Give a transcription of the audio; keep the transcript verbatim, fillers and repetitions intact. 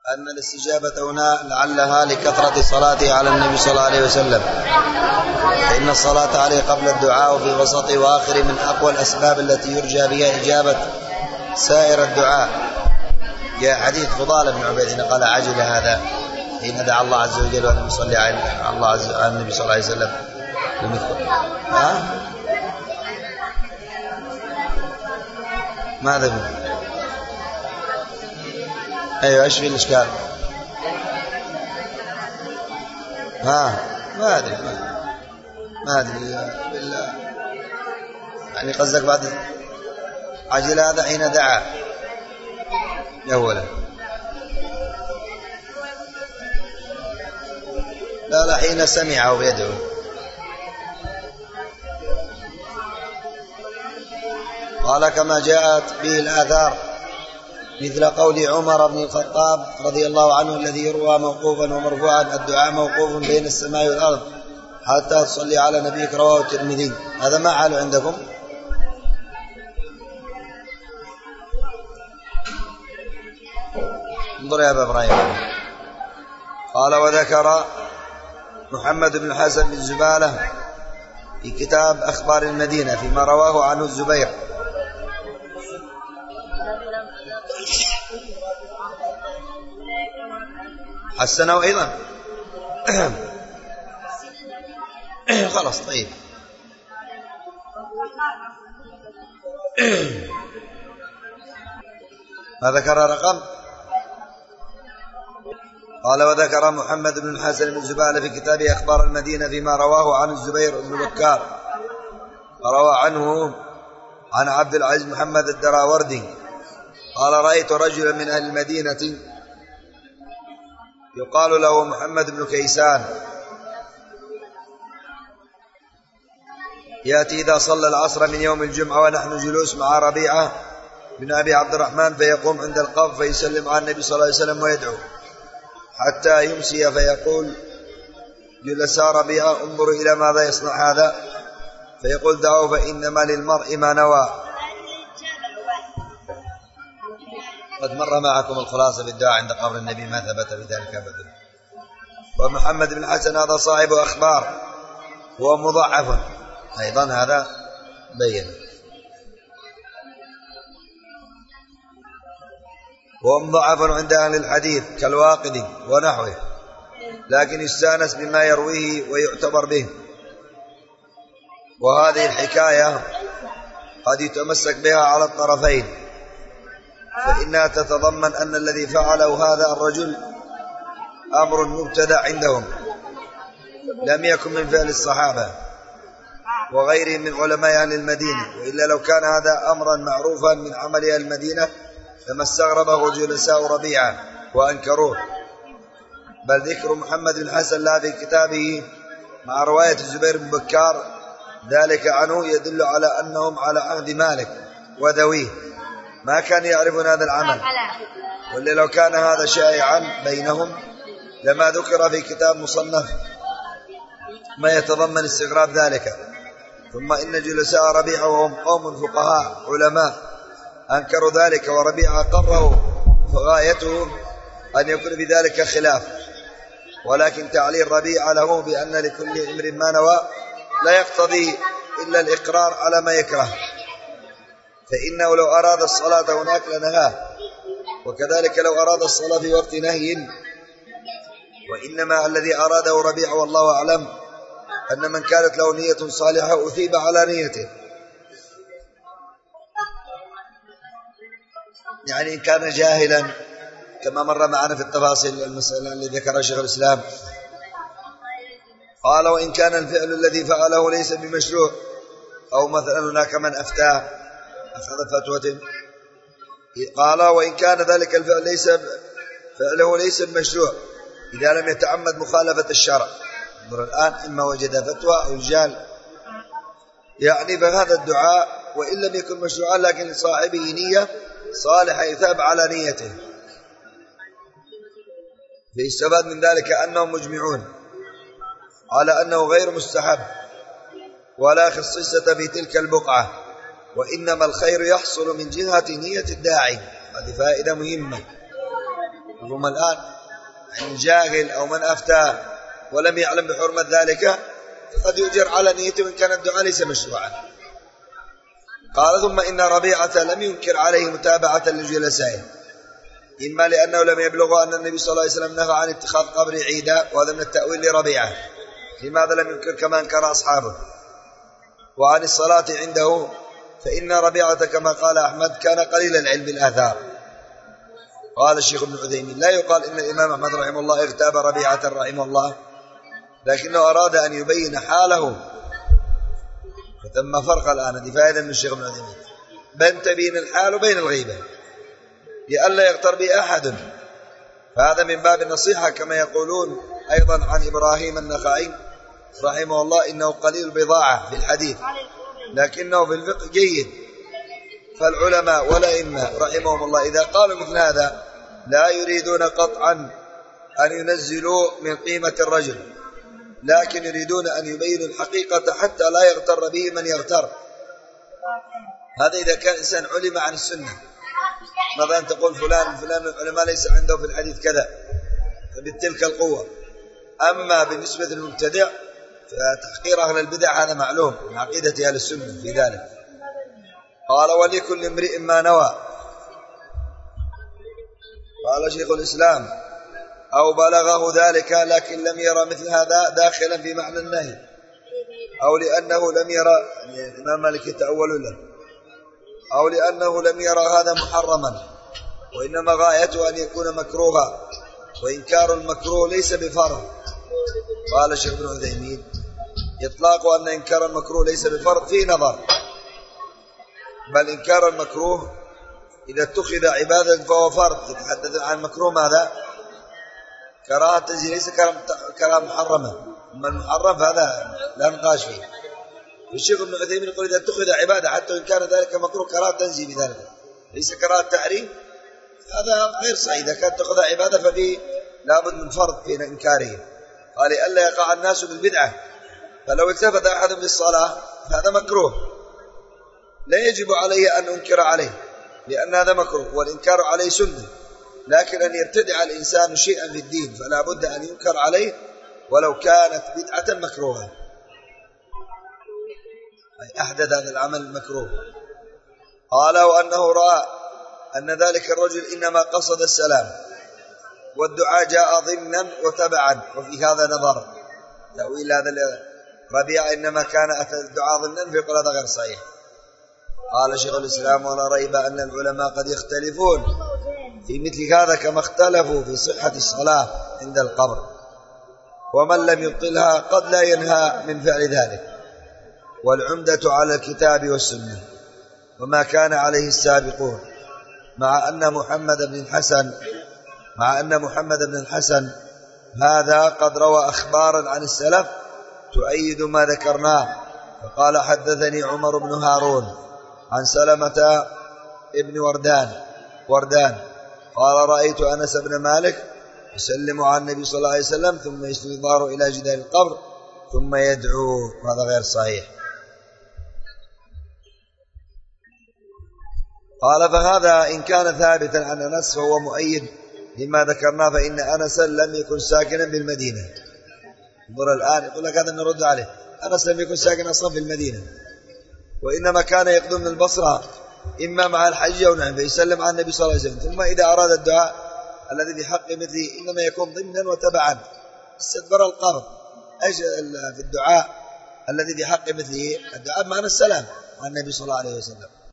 أن الاستجابة هنا لعلها لكثرة صلاته على النبي صلى الله عليه وسلم، فإن الصلاة عليه قبل الدعاء في وسطه وآخره من أقوى الأسباب التي يرجى بها إجابة سائر الدعاء. جاء حديث فضال بن عبيد قال عجل هذا حين دعا الله عز وجل ولم يصلي على الله عز على النبي صلى الله عليه وسلم. ها ماذا بي؟ أيوة إيش في الإشكال؟ ها ما أدري ما أدري بالله، يعني قصدك بعد عجل هذا حين دعا أولا؟ لا لا حين سمع ويدعو. قال كما جاءت به الآثار مثل قول عمر بن الخطاب رضي الله عنه الذي يروى موقوفا ومرفوعا الدعاء موقوف بين السماء والأرض حتى تصلي على نبيك، رواه الترمذي. هذا ما حاله عندكم؟ انظر يا أبا إبراهيم. قال وذكر محمد بن الحسن بن الزبالة في كتاب أخبار المدينة فيما رواه عنه الزبير حسنه أيضا. خلاص طيب. ما ذكر رقم؟ قال وذكر محمد بن الحسن بن الزبالة في كتاب أخبار المدينة فيما رواه عن الزبير بن بكار روى عنه عن عبد العزيز محمد الدراوردي قال رأيت رجلا من أهل المدينة يقال له محمد بن كيسان يأتي إذا صلى العصر من يوم الجمعة ونحن جلوس مع ربيعة بن أبي عبد الرحمن فيقوم عند القبر فيسلم على النبي صلى الله عليه وسلم ويدعو حتى يمسي فيقول جلساء ربيعة انظروا إلى ماذا يصنع هذا، فيقول دعوا فإنما للمرء ما نوى. قد مر معكم الخلاصة بالدعاء عند قبر النبي ما ثبت بذلك أبدا. ومحمد بن الحسن هذا صاحب أخبار هو مضاعف أيضا، هذا بين هو مضاعف عند أهل الحديث كالواقدي ونحوه، لكن يستانس بما يرويه ويعتبر به. وهذه الحكاية قد يتمسك بها على الطرفين، فإنها تتضمن أن الذي فعله هذا الرجل أمر مبتدع عندهم لم يكن من فعل الصحابة وغيرهم من علماء أهل المدينة، وإلا لو كان هذا أمرا معروفا من عمل أهل المدينة لما استغربه جلساء ربيعة وأنكروه. بل ذكر محمد بن الحسن لا في كتابه مع رواية الزبير بن بكار ذلك عنه يدل على أنهم على عهد مالك وذويه ما كان يعرفون هذا العمل، واللي لو كان هذا شائعا بينهم لما ذكر في كتاب مصنف ما يتضمن استغراب ذلك. ثم إن جلساء ربيعة وهم قوم فقهاء علماء أنكروا ذلك، وربيعة قره فغايته أن يكون بذلك خلاف، ولكن تعليل ربيعة له بأن لكل امرئ ما نوى لا يقتضي إلا الإقرار على ما يكره، فإنه لو أراد الصلاة هناك لنهاه، وكذلك لو أراد الصلاة في وقت نهي. وإنما الذي أراده ربيعة والله أعلم أن من كانت له نية صالحة أثيب على نيته، يعني إن كان جاهلا كما مر معنا في التفاصيل المسألة التي ذكرها شيخ الإسلام. قال وإن كان الفعل الذي فعله ليس بمشروع، أو مثلا هناك من أفتاه أخذ فتوة، قال وإن كان ذلك الفعل ليس فعله ليس بمشروع إذا لم يتعمد مخالفة الشرع. انظر الآن إما وجد فتوى أو جال، يعني فهذا الدعاء وإن لم يكن مشروعا لكن لصاحبه نية صالحة يثاب على نيته. فيستفاد من ذلك أنهم مجمعون على أنه غير مستحب ولا خصيصة في تلك البقعة، وإنما الخير يحصل من جهة نية الداعي. هذه فائدة مهمة. هم الآن يعني جاهل أو من أفتى ولم يعلم بحرمة ذلك فقد يؤجر على نيته وإن كان الدعاء ليس مشروعا. قال ثم إن ربيعة لم ينكر عليه متابعة لجلسائه، إما لأنه لم يبلغ أن النبي صلى الله عليه وسلم نهى عن اتخاذ قبر عيدا، وهذا من التأويل لربيعة. لماذا لم ينكر كما انكر أصحابه؟ وعن الصلاة عنده، فإن ربيعة كما قال أحمد كان قليل العلم بالآثار. قال الشيخ ابن عثيمين لا يقال إن الإمام أحمد رحمه الله اغتاب ربيعة رحمه الله، لكنه أراد أن يبين حاله، فتم فرق الآن. هذه فائدة من الشيخ ابن عثيمين، بين تبين الحال وبين الغيبة لئلا يغتر به أحد، فهذا من باب النصيحة. كما يقولون أيضا عن إبراهيم النخعي رحمه الله إنه قليل البضاعة في الحديث لكنه في الفقه جيد. فالعلماء والأئمة رحمهم الله إذا قالوا مثل هذا لا يريدون قطعا أن ينزلوا من قيمة الرجل، لكن يريدون أن يبينوا الحقيقة حتى لا يغتر به من يغتر. هذا إذا كان إنسان علم عن السنة، مثلا تقول فلان فلان العلماء ليس عنده في الحديث كذا فبتلك القوة. أما بالنسبة للمبتدع فتحقير أهل البدع هذا معلوم من عقيدة أهل السنة في ذلك. قال ولكل امرئ ما نوى. قال شيخ الإسلام أو بلغه ذلك لكن لم يرى مثل هذا داخلا في معنى النهي، أو لأنه لم يرى، يعني الإمام مالك يتأول له، أو لأنه لم يرى هذا محرما وإنما غايته أن يكون مكروها، وإنكار المكروه ليس بفرض. قال الشيخ ابن عثيمين إطلاق أن إنكار المكروه ليس بفرض في نظر، بل إنكار المكروه إذا اتخذ عبادة فهو فرض. يتحدث عن المكروه ماذا؟ كراهة تنزيل، ليس كراهة محرمة. أما المحرم فهذا لا نقاش فيه. الشيخ ابن عثيمين يقول إذا اتخذ عبادة حتى إن كان ذلك مكروه كراهة تنزيل بذلك ليس كراهة تحريم، هذا غير صحيح. إذا كانت تأخذ عبادة ففيه لابد من فرض في إنكاره. قال ألا يقع الناس بالبدعة، فلو التفت أحد بالصلاة هذا مكروه لا يجب عليه أن أنكر عليه لأن هذا مكروه، والإنكار عليه سنة. لكن أن يرتدع الإنسان شيئا في الدين فلا بد أن ينكر عليه ولو كانت بدعة مكروهة، أي أحدث هذا العمل المكروه. قال وأنه رأى أن ذلك الرجل إنما قصد السلام والدعاء جاء ضمنا وتبعا، وفي هذا نظر تأويل هذا ربيع إنما كان أتى الدعاء ضمنا فيقول هذا غير صحيح. قال شيخ الإسلام ولا ريب أن العلماء قد يختلفون في مثل هذا كما اختلفوا في صحة الصلاة عند القبر، ومن لم يبطلها قد لا ينهى من فعل ذلك، والعمدة على الكتاب والسنة وما كان عليه السابقون، مع أن محمد بن الحسن مع أن محمد بن الحسن هذا قد روى أخبارا عن السلف تؤيد ما ذكرناه. فقال حدثني عمر بن هارون عن سلمة ابن وردان وردان قال رأيت أنس بن مالك يسلم على النبي صلى الله عليه وسلم ثم يسند ظهره إلى جدار القبر ثم يدعو، هذا غير صحيح. قال فهذا إن كان ثابتا عن أنس فهو مؤيد لما ذكرناه، فإن أنس لم يكن ساكنا بالمدينة. انظر الآن يقول لك هذا نرد عليه، أنس لم يكن ساكنا أصلا في المدينة، وإنما كان يقدم من البصرة إما مع الحج أو نعم فيسلم على النبي صلى الله عليه وسلم، ثم إذا أراد الدعاء الذي بحق مثله إنما يكون ضمنا وتبعا استدبر القبر. أيش في الدعاء الذي بحق مثله؟ الدعاء معنى السلام على النبي صلى الله عليه وسلم.